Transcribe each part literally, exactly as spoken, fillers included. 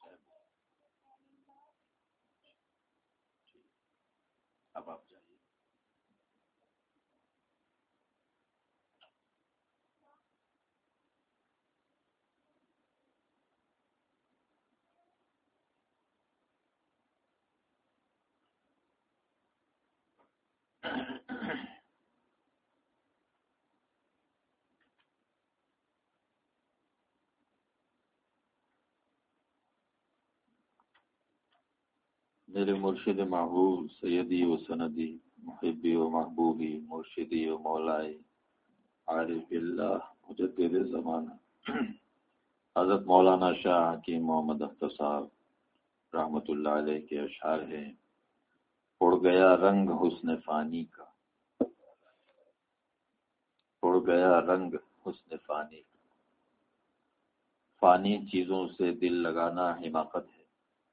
اب آپ جائیے. میرے مرشد محبوب سیدی و سندی محبی و محبوبی مرشدی و مولائی عارف اللہ مجدد زمانہ حضرت مولانا شاہ حکیم محمد اختر صاحب رحمۃ اللہ علیہ کے اشعار ہیں. اڑ گیا رنگ حسن فانی کا، اڑ گیا رنگ حسن فانی کا. فانی چیزوں سے دل لگانا حماقت ہے.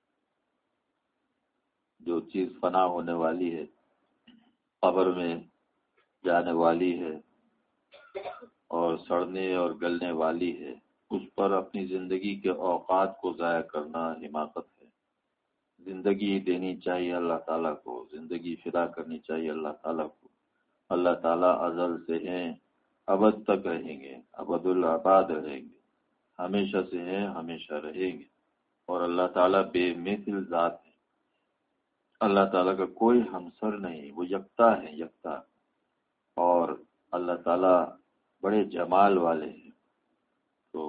جو چیز فنا ہونے والی ہے، قبر میں جانے والی ہے اور سڑنے اور گلنے والی ہے، اس پر اپنی زندگی کے اوقات کو ضائع کرنا حماقت ہے. زندگی دینی چاہیے اللہ تعالیٰ کو، زندگی فدا کرنی چاہیے اللہ تعالیٰ کو. اللہ تعالیٰ ازل سے ہیں، ابد تک رہیں گے، ابد الآباد رہیں گے، ہمیشہ سے ہیں، ہمیشہ رہیں گے. اور اللہ تعالیٰ بے مثل ذات ہے. اللہ تعالیٰ کا کوئی ہمسر نہیں، وہ یکتا ہے، یکتا. اور اللہ تعالیٰ بڑے جمال والے ہیں. تو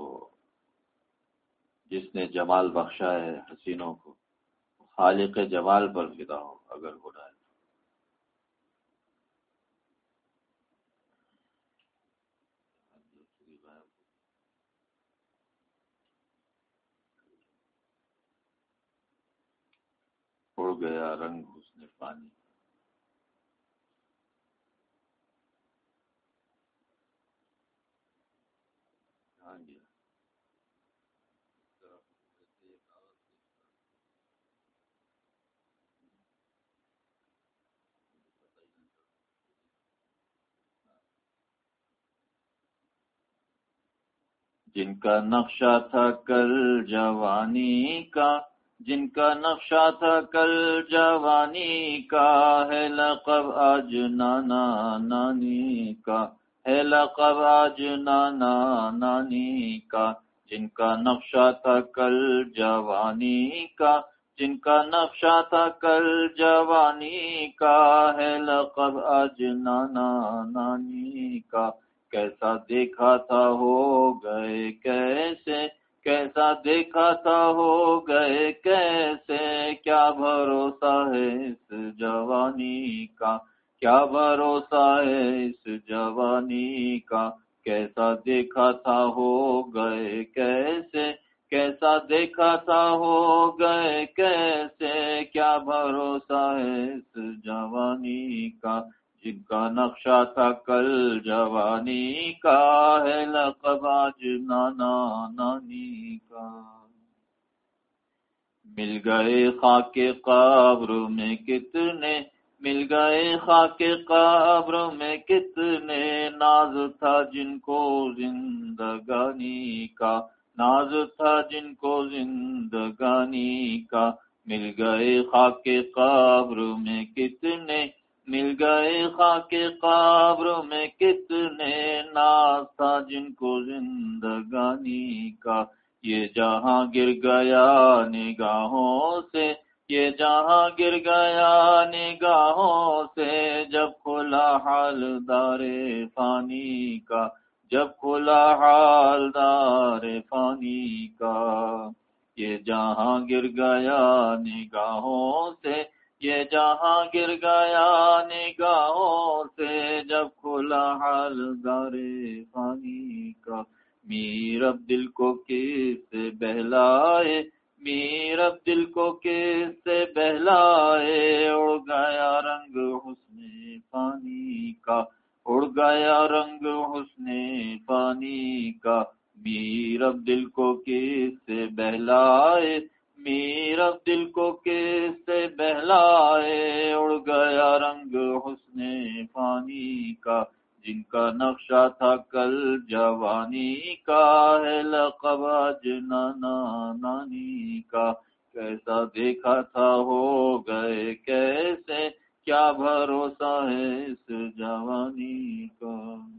جس نے جمال بخشا ہے حسینوں کو، خالق جمال پر فدا ہو اگر ہونا ہے. اڑ گیا رنگ حسن فانی. ہاں جی. جن کا نقشہ تھا کل جوانی کا، جن کا نقشہ تھا کل جوانی کا، ہے لقب آج نانا نانی کا، ہے لقب آج نانا نانی کا. جن کا نقشہ تھا کل جوانی کا، جن کا نقشہ تھا کل جوانی کا، ہے لقب آج نانا نانی کا. کیسا دیکھا تھا ہو گئے کیسے، کیسا دیکھا تھا ہو گئے کیسے، کیا بھروسہ ہے اس جوانی کا، کیا بھروسہ ہے اس جوانی کا. کیسا دیکھا تھا ہو گئے کیسے، کیسا دیکھا تھا ہو گئے کیسے، کیا بھروسہ ہے اس جوانی کا. جن کا نقشہ تھا کل جوانی کا، ہے لقب آج نانا نانی کا. مل گئے خاک قبر میں کتنے، مل گئے خاک قبر میں کتنے، ناز تھا جن کو زندگانی کا، ناز تھا جن کو زندگانی کا. مل گئے خاک قبر میں کتنے، مل گئے خاک قبر میں کتنے، ناز تھا جن کو زندگانی کا. یہ جہاں گر گیا نگاہوں سے، یہ جہاں گر گیا نگاہوں سے، جب کھلا حال دار فانی کا، جب کھلا حال دار فانی کا. یہ جہاں گر گیا نگاہوں سے، یہ جہاں گر گیا نگاہوں سے، جب کھلا حال دار فانی کا. میرا دل کو کس سے بہلائے، میرا دل کو کس سے بہلائے، اڑ گیا رنگ حسن فانی کا، اڑ گیا رنگ حسن فانی کا. میرا دل کو کس سے بہلائے، میرا دل کو کس سے بہلائے، اڑ گیا رنگ حسن فانی کا. جن کا نقشہ تھا کل جوانی کا ہے لقب آج نانا نانی کا، کیسا دیکھا تھا ہو گئے کیسے، کیا بھروسہ ہے اس جوانی کا۔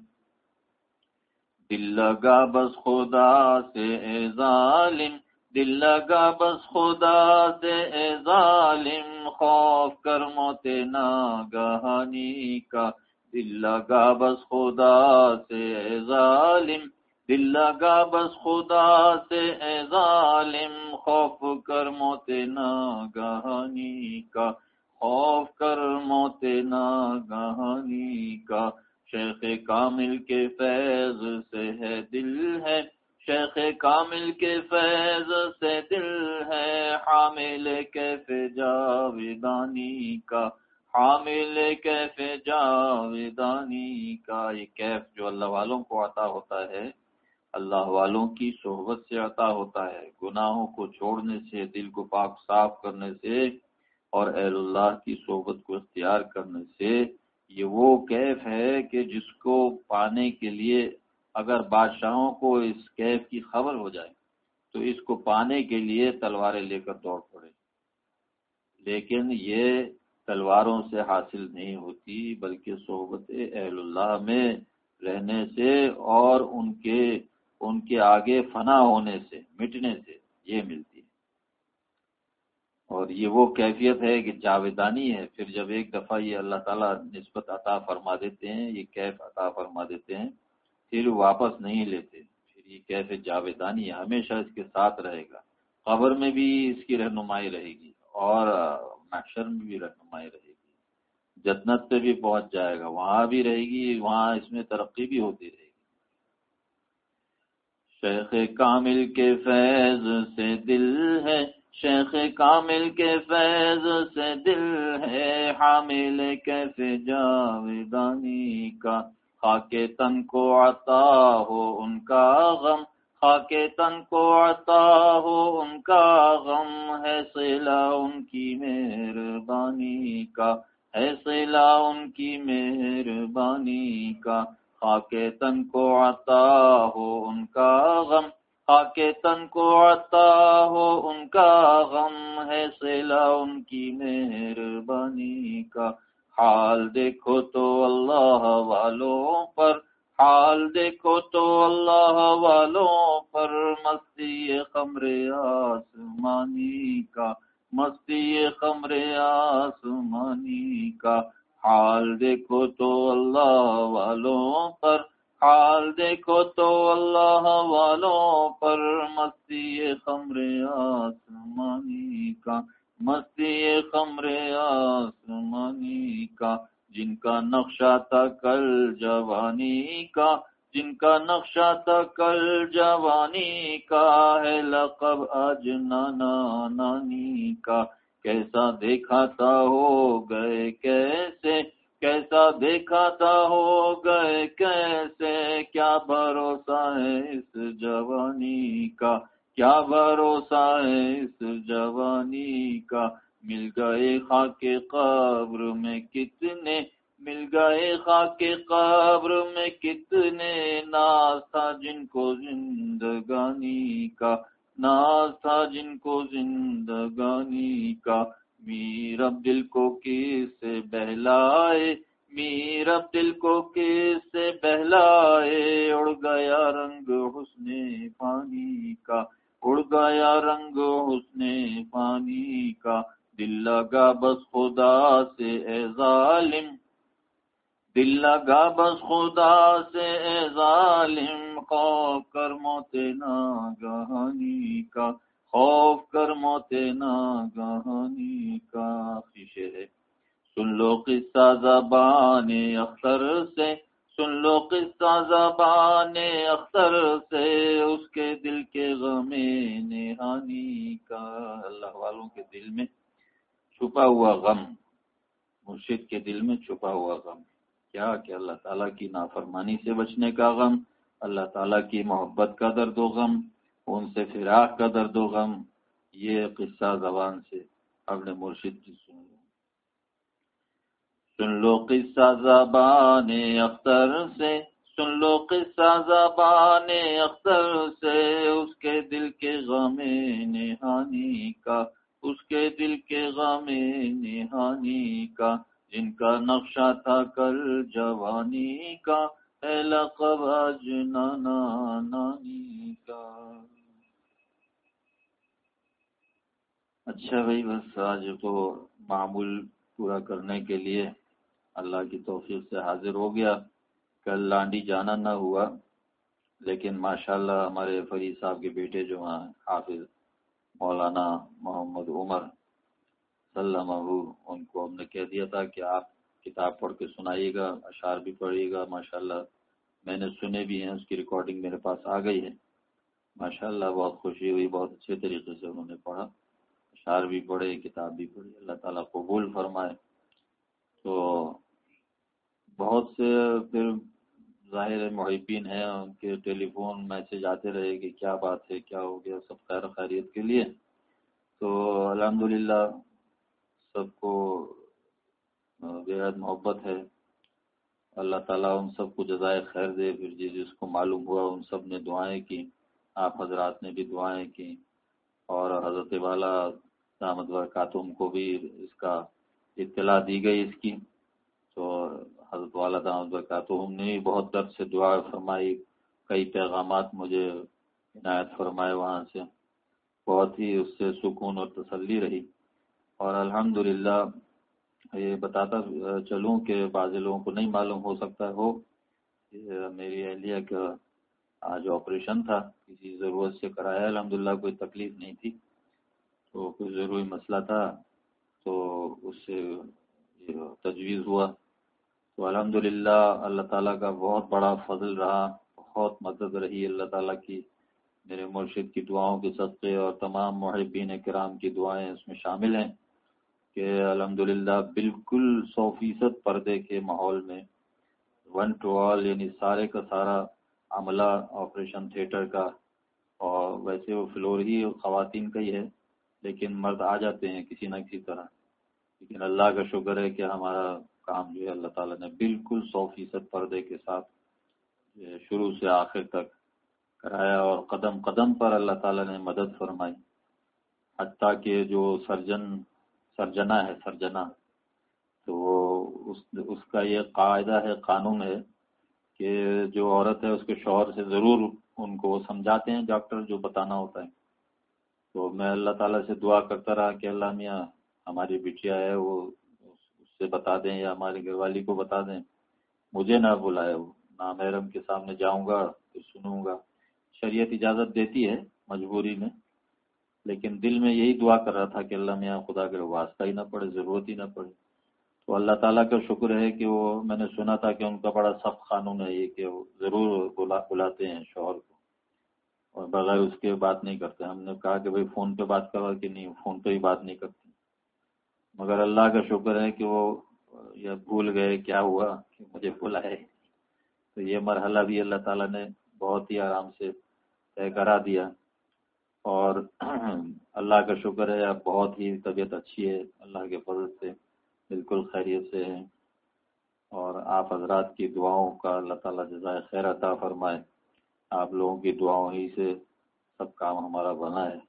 دل لگا بس خدا سے اے ظالم، دل لگا بس خدا سے اے ظالم، خوف کر موت ناگہانی کا، دل لگا بس خدا سے اے ظالم، دل لگا بس خدا سے اے ظالم، خوف کر موت ناگہانی کا، خوف کر موت ناگہانی کا۔ شیخ کامل کے فیض سے ہے دل ہے، شیخ کامل کے فیض سے دل ہے، حامل کیف جاویدانی کا، حامل کیف جاویدانی کا۔ یہ کیف جو اللہ والوں کو عطا ہوتا ہے، اللہ والوں کی صحبت سے عطا ہوتا ہے، گناہوں کو چھوڑنے سے، دل کو پاک صاف کرنے سے اور اہل اللہ کی صحبت کو اختیار کرنے سے، یہ وہ کیف ہے کہ جس کو پانے کے لیے اگر بادشاہوں کو اس کیف کی خبر ہو جائے تو اس کو پانے کے لیے تلواریں لے کر دوڑ پڑے، لیکن یہ تلواروں سے حاصل نہیں ہوتی بلکہ صحبت اہل اللہ میں رہنے سے اور ان کے ان کے آگے فنا ہونے سے، مٹنے سے یہ ملتی ہے۔ اور یہ وہ کیفیت ہے کہ جاویدانی ہے۔ پھر جب ایک دفعہ یہ اللہ تعالیٰ نسبت عطا فرما دیتے ہیں، یہ کیف عطا فرما دیتے ہیں، پھر واپس نہیں لیتے، پھر یہ کیف جاویدانی ہے، ہمیشہ اس کے ساتھ رہے گا، قبر میں بھی اس کی رہنمائی رہے گی اور محشر میں بھی رہنمائی رہے گی، جنت پہ بھی پہنچ جائے گا، وہاں بھی رہے گی، وہاں اس میں ترقی بھی ہوتی رہے گی۔ شیخ کامل کے فیض سے دل ہے، شیخ کامل کے فیض سے دل ہے، حامل کیف جاویدانی کا، خاک تن کو عطا ہو ان کا غم، خاک تن کو عطا ہو ان کا غم، ہے صلہ ان کی مہربانی کا، ہے صلہ ان کی مہربانی کا، خاک تن کو عطا ہو ان کا غم، خاک تن کو عطا ہو ان کا غم، ہے صلہ ان کی مہربانی کا۔ حال دیکھو تو اللہ والوں پر، حال دیکھو تو اللہ والوں پر، مستی خمر آسمانی کا، مستی خمر آسمانی کا۔ حال دیکھو تو اللہ والوں پر، حال دیکھو تو اللہ والوں پر، مستی خمر آسمانی کا، مستی خمر آسمانی کا۔ جن کا نقشہ تھا کل جوانی کا، جن کا نقشہ تھا کل جوانی کا، ہے لقب آج نانا نانی کا، کیسا دیکھا تھا ہو گئے کیسے، کیسا دیکھا تھا ہو گئے کیسے، کیا بھروسہ ہے اس جوانی کا، کیا بھروسہ ہے اس جوانی کا۔ مل گئے خاک قبر میں کتنے، مل گئے خاک قبر میں کتنے، ناز تھا جن کو زندگانی کا، ناز تھا جن کو زندگانی کا۔ میر اب دل کو کس سے بہلائے، میر اب دل کو کس سے بہلائے، اڑ گیا رنگ حسن پانی کا، اڑ گیا رنگ حسن پانی کا۔ دل لگا بس خدا سے اے ظالم، دل لگا بس خدا سے اے ظالم، خوف کر موت ناگہانی کا، خوف کر موت ناگہانی کا۔ شیشے ہے سن لو قصہ زبان اختر سے، سن لو قصہ زبان اختر سے، اس کے دل کے غم نہانی کا۔ اللہ والوں کے دل میں چھپا ہوا غم، مرشد کے دل میں چھپا ہوا غم کیا کہ اللہ تعالیٰ کی نافرمانی سے بچنے کا غم، اللہ تعالیٰ کی محبت کا درد و غم، ان سے فراق کا درد و غم، یہ قصہ زبان سے اپنے مرشد کی سن لو۔ سن لو قصہ زبان اختر سے، سن لو قصہ زبان اختر سے، اس کے دل کے غم نہانی کا، اس کے دل کے غم نہانی کا، جن کا نقشہ تھا کل جوانی کا، اے لقب آج نانا نانی کا۔ اچھا بھائی، بس آج تو معمول پورا کرنے کے لیے اللہ کی توفیق سے حاضر ہو گیا۔ کل لانڈی جانا نہ ہوا، لیکن ماشاءاللہ ہمارے فرید صاحب کے بیٹے جو ہیں حافظ مولانا محمد عمر سلمہ، ان کو ہم نے کہہ دیا تھا کہ آپ کتاب پڑھ کے سنائیے گا، اشعار بھی پڑھیے گا۔ ماشاءاللہ میں نے سنے بھی ہیں، اس کی ریکارڈنگ میرے پاس آ گئی ہے۔ ماشاءاللہ بہت خوشی ہوئی، بہت اچھے طریقے سے انہوں نے پڑھا، اشعار بھی پڑھے، کتاب بھی پڑھی۔ اللہ تعالیٰ قبول فرمائے۔ تو بہت سے پھر ظاہر محبین ہیں، ان کے ٹیلی فون میسج آتے رہے کہ کیا بات ہے، کیا ہو گیا، سب خیر خیریت کے لیے۔ تو الحمدللہ سب کو بےحد محبت ہے۔ اللہ تعالیٰ ان سب کو جزائے خیر دے۔ پھر جس جس کو معلوم ہوا ان سب نے دعائیں کی، آپ حضرات نے بھی دعائیں کی، اور حضرت والا دامت برکاتہم کو بھی اس کا اطلاع دی گئی اس کی۔ تو حضرت والا دامت برکاتہم نے بھی بہت درد سے دعا فرمائی، کئی پیغامات مجھے عنایت فرمائے وہاں سے، بہت ہی اس سے سکون اور تسلی رہی۔ اور الحمدللہ یہ بتاتا چلوں کہ بعض لوگوں کو نہیں معلوم ہو سکتا ہو، میری اہلیہ کا آج آپریشن تھا، کسی ضرورت سے کرایا، الحمدللہ کوئی تکلیف نہیں تھی، تو کوئی ضروری مسئلہ تھا تو اس سے تجویز ہوا۔ تو الحمدللہ اللہ تعالیٰ کا بہت بڑا فضل رہا، بہت مدد رہی اللہ تعالیٰ کی، میرے مرشد کی دعاؤں کے صدقے اور تمام محبین کرام کی دعائیں اس میں شامل ہیں کہ الحمدللہ بالکل سو فیصد پردے کے ماحول میں ون ٹو آل، یعنی سارے کا سارا عملہ آپریشن تھیٹر کا، اور ویسے وہ فلور ہی خواتین کا ہی ہے لیکن مرد آ جاتے ہیں کسی نہ کسی طرح، لیکن اللہ کا شکر ہے کہ ہمارا کام جو ہے اللہ تعالیٰ نے بالکل سو فیصد پردے کے ساتھ شروع سے آخر تک کرایا، اور قدم قدم پر اللہ تعالیٰ نے مدد فرمائی، حتیٰ کہ جو سرجن سرجنا ہے سرجنا تو وہ اس اس کا یہ قاعدہ ہے، قانون ہے کہ جو عورت ہے اس کے شوہر سے ضرور ان کو سمجھاتے ہیں ڈاکٹر جو بتانا ہوتا ہے۔ تو میں اللہ تعالیٰ سے دعا کرتا رہا کہ اللہ میاں ہماری بٹیا ہے وہ اس سے بتا دیں یا ہماری گھر والی کو بتا دیں، مجھے نہ بلائے، وہ نامحرم کے سامنے جاؤں گا تو سنوں گا۔ شریعت اجازت دیتی ہے مجبوری میں، لیکن دل میں یہی دعا کر رہا تھا کہ اللہ میاں خدا کے واسطہ ہی نہ پڑے، ضرورت ہی نہ پڑے۔ تو اللہ تعالیٰ کا شکر ہے کہ وہ میں نے سنا تھا کہ ان کا بڑا سخت قانون ہے یہ کہ وہ ضرور بلا بلاتے ہیں شوہر کو، اور بغیر اس کے بات نہیں کرتے۔ ہم نے کہا کہ بھئی فون پہ بات کروا کہ نہیں، فون پہ ہی بات نہیں کرتے، مگر اللہ کا شکر ہے کہ وہ یہ بھول گئے کیا ہوا کہ مجھے بلائے۔ تو یہ مرحلہ بھی اللہ تعالیٰ نے بہت ہی آرام سے طے کرا دیا، اور اللہ کا شکر ہے اب بہت ہی طبیعت اچھی ہے، اللہ کے فضل سے بالکل خیریت سے ہے، اور آپ حضرات کی دعاؤں کا اللہ تعالیٰ جزائے خیر عطا فرمائے۔ آپ لوگوں کی دعاؤں ہی سے سب کام ہمارا بنا ہے۔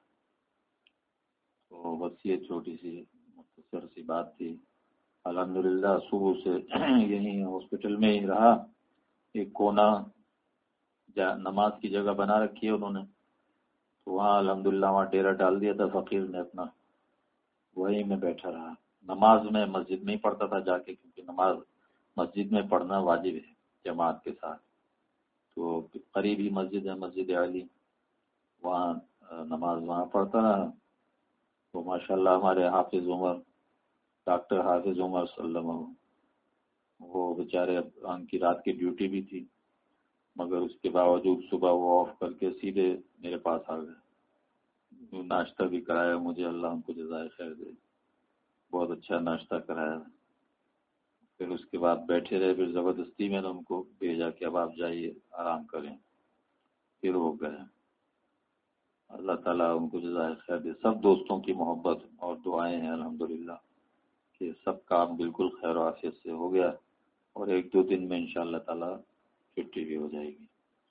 تو بس یہ چھوٹی سی مختصر سی بات تھی۔ الحمدللہ صبح سے یہیں ہاسپٹل میں ہی رہا، ایک کونا نماز کی جگہ بنا رکھی ہے انہوں نے، تو وہاں الحمدللہ وہاں ڈیرا ڈال دیا تھا فقیر نے اپنا، وہیں میں بیٹھا رہا۔ نماز میں مسجد میں ہی پڑھتا تھا جا کے، کیونکہ نماز مسجد میں پڑھنا واجب ہے جماعت کے ساتھ۔ تو قریب ہی مسجد ہے، مسجد علی، وہاں نماز وہاں پڑھتا رہا۔ تو ماشاءاللہ ہمارے حافظ عمر، ڈاکٹر حافظ عمر سلمہ، وہ بیچارے ان کی رات کی ڈیوٹی بھی تھی، مگر اس کے باوجود صبح وہ آف کر کے سیدھے میرے پاس آ گئے، ناشتہ بھی کرایا مجھے، اللہ ان کو جزائے خیر دے، بہت اچھا ناشتہ کرایا۔ پھر اس کے بعد بیٹھے رہے، پھر زبردستی میں نے ان کو بھیجا کہ اب آپ جائیے آرام کریں، پھر وہ گئے۔ اللہ تعالیٰ ان کو جزائے خیر دے۔ سب دوستوں کی محبت اور دعائیں ہیں الحمدللہ کہ سب کام بالکل خیر و عافیت سے ہو گیا اور ایک دو دن میں انشاءاللہ تعالی چھٹی بھی ہو جائے گی.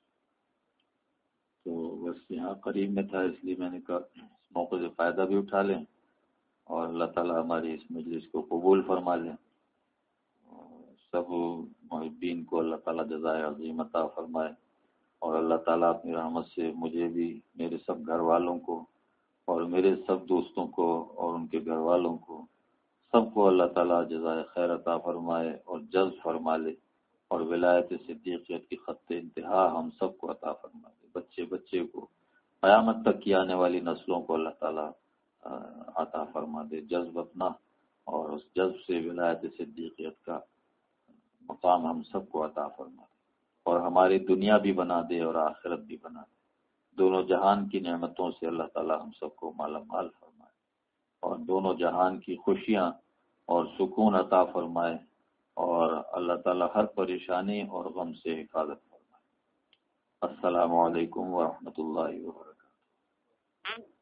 تو بس یہاں قریب میں تھا اس لیے میں نے کہا اس موقع سے فائدہ بھی اٹھا لیں اور اللہ تعالی ہماری اس مجلس کو قبول فرما لیں. سب محبین کو اللہ تعالیٰ جزائے عظیم عطا فرمائے اور اللہ تعالیٰ اپنی رحمت سے مجھے بھی، میرے سب گھر والوں کو اور میرے سب دوستوں کو اور ان کے گھر والوں کو، سب کو اللہ تعالیٰ جزائے خیر عطا فرمائے اور جذب فرما لے اور ولایت صدیقیت کی خط انتہا ہم سب کو عطا فرما دے. بچے بچے کو، قیامت تک کی آنے والی نسلوں کو اللہ تعالیٰ عطا فرما دے جذب اپنا، اور اس جذب سے ولایت صدیقیت کا مقام ہم سب کو عطا فرما دے اور ہماری دنیا بھی بنا دے اور آخرت بھی بنا دے. دونوں جہان کی نعمتوں سے اللہ تعالیٰ ہم سب کو مالا مال فرمائے اور دونوں جہان کی خوشیاں اور سکون عطا فرمائے اور اللہ تعالیٰ ہر پریشانی اور غم سے حفاظت فرمائے. السلام علیکم ورحمۃ اللہ وبرکاتہ.